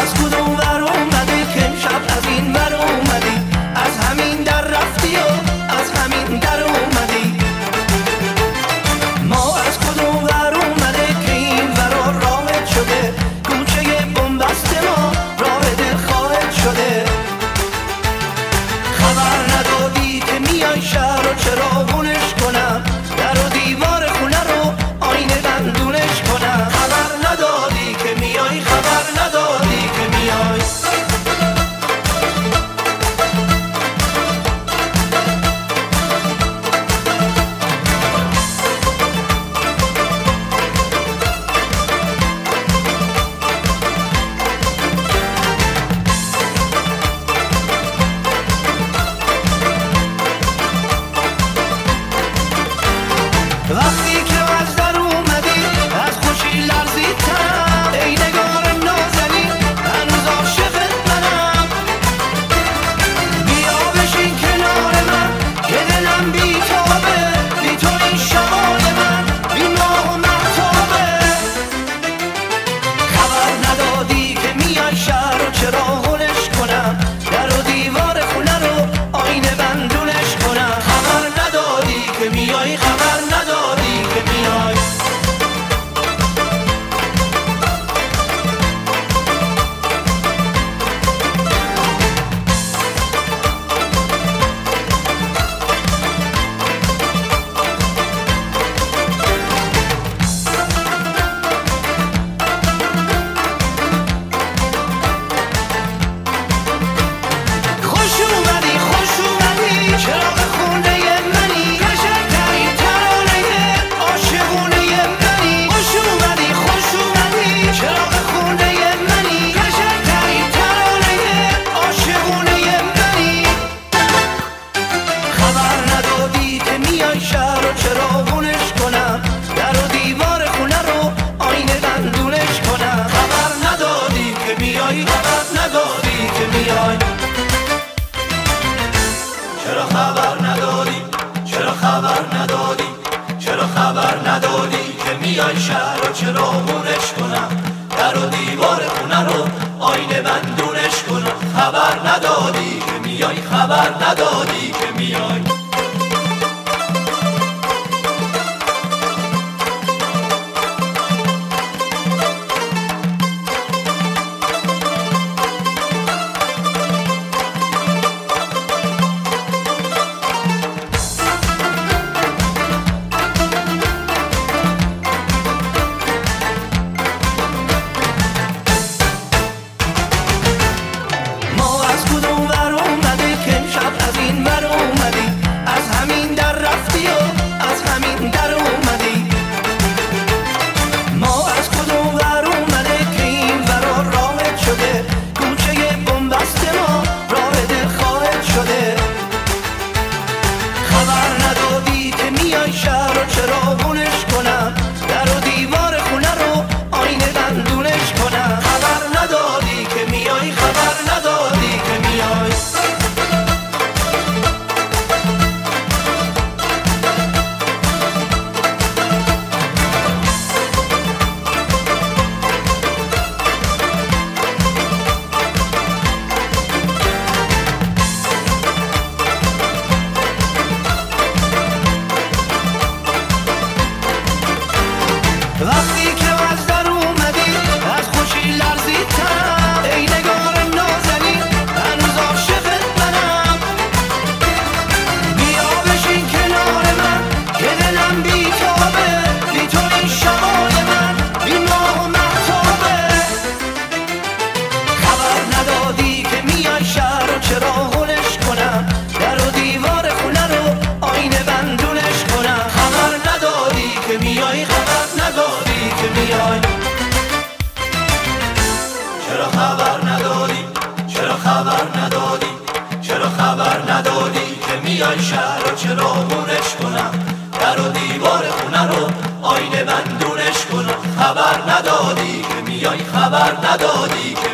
از کدوم ور اومدی که امشب از این ور اومدی، از همین در رفتی و از همین در اومدی. ما از کدوم ور اومده که این ورا راهت شده، کوچه بنبست ما راه دلخواهت شده. خبر ندادی که میای شهر و چراغونش کنم، در و دیوار خونه رو آینه بندونش کنم. خبر ندادی که میای، خبر ندادی که میای. وقتی که از در اومدی از خوشی لرزید تنم، ای نگار نازنین هنوز عاشقت منم. بیا بشین کنار من که دلم بیتابه، بی تو این شبای من بی ماه و مهتابه. خبر ندادی که میای شهر و چراغونش کنم، در و دیوار خونه رو آینه بندونش کنم. خبر ندادی که میای، خبر ندادی که میای. خوش اومدی، خوش اومدی، چراغ خونه منی، قشنگ‌ترین ترانه عاشقونه منی. خوش اومدی، خوش اومدی، چراغ خونه منی، قشنگ‌ترین ترانه عاشقونه منی. خبر ندادی که میای شهر و چراغونش کنم، در و دیوار خونه رو آینه بندونش کنم. خبر ندادی که میای، خبر ندادی که میای. چرا خبر ندادی، چرا خبر ندادی، چرا خبر ندادی که میای شهر و چراغونش کنم، در و دیوار خونه رو آینه بندونش کنم. خبر ندادی که میای، خبر ندادی که میای. ما از کدوم ور اومدی که امشب از این ور اومدی، از همین در رفتی و از همین در اومدی. ما از کدوم ور اومده که این ورا راهت شده، کوچه بنبست ما راه دلخواهت شده. خبر ندادی که میای شهر و چراغونش کنم، در و دیوار خونه رو آینه بندونش کنم. خبر ندادی که میای، خبر ندادی که میای. وقتی که از در اومدی از خوشی لرزید تنم، ای نگار نازنین هنوز عاشقت منم. بیا بشین کنار من که دلم بیتابه، بی تو این شبای من بی ماه و مهتابه. خبر ندادی که میای شهر و چراغونش کنم، در و دیوار خونه رو آینه بندونش کنم. خبر ندادی که میای، خبر ندادی که میای. چرا خبر ندادی، چرا خبر ندادی، چرا خبر ندادی که میای شهر و چراغونش کنم، در و دیوار خونه رو آینه بندونش کنم. خبر ندادی که میای، خبر ندادی که